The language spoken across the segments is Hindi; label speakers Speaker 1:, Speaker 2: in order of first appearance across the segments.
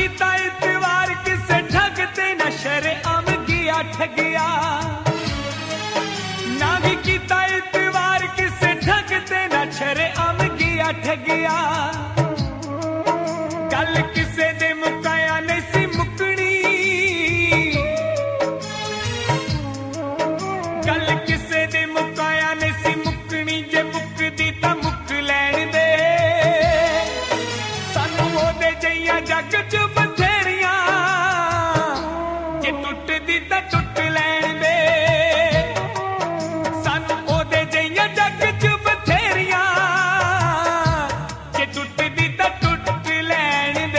Speaker 1: कीता इतवार किसे ठगते न शरेआम गया ठगिया ना भी कीता इतवार किसे ठगते न शरेआम गया ठगिया गल किसे दे मुकाया नहीं सी मुकनी गल किसे दे मुकाया नहीं सी मुकनी जे मुकदी तां मुक लैण दे सानू ओदे जइयां जग च बथेरियां जे टुटदी तां टुट लैण दे सानू ओदे जइयां जग च बथेरियां जे टुटदी तां टुट लैण दे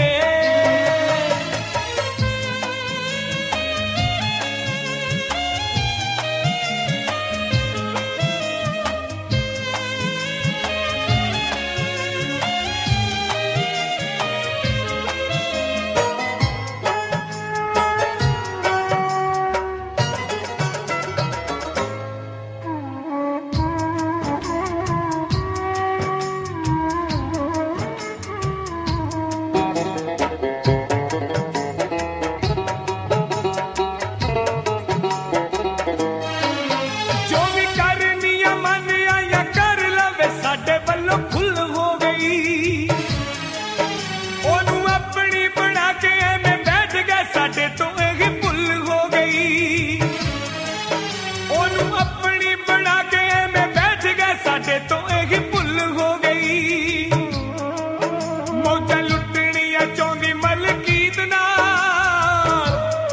Speaker 1: जो भी करनिया मन आया कर लवे साडे वल्लों खुल हो गई ओनू अपनी बना के एवें बैठ गए साडे तो यही भुल हो गई ओनू अपनी बना के एवें बैठ गए साडे तो यही भुल हो गई मौजां लुटनियां चाहुंदी मलकीत नाल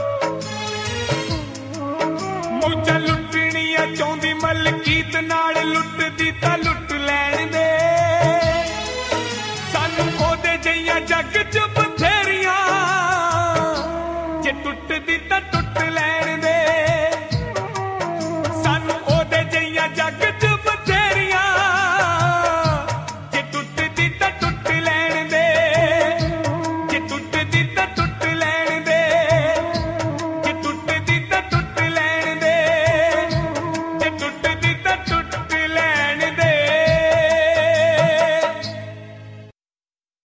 Speaker 1: मौजां लुटनियां चाहुंदी मलकीत नाल लुटदी तां लुट लैण दे सानू ओदे जइयां जग